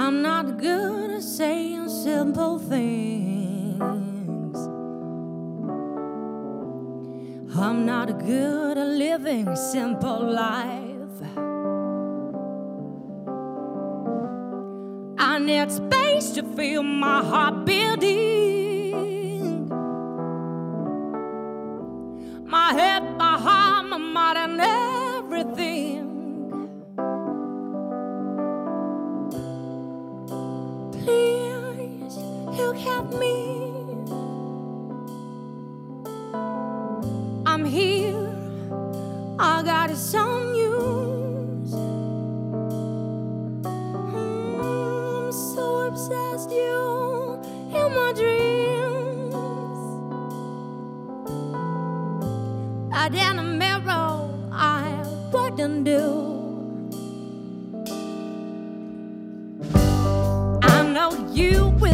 I'm not good at saying simple things. I'm not good at living a simple life. I need space to feel my heart beating. My head, my heart, my mind, and everything. Please, you help me. I'm here, I got it on news. I'm so obsessed you in my dreams. Out in the mirror, I wouldn't do. I know you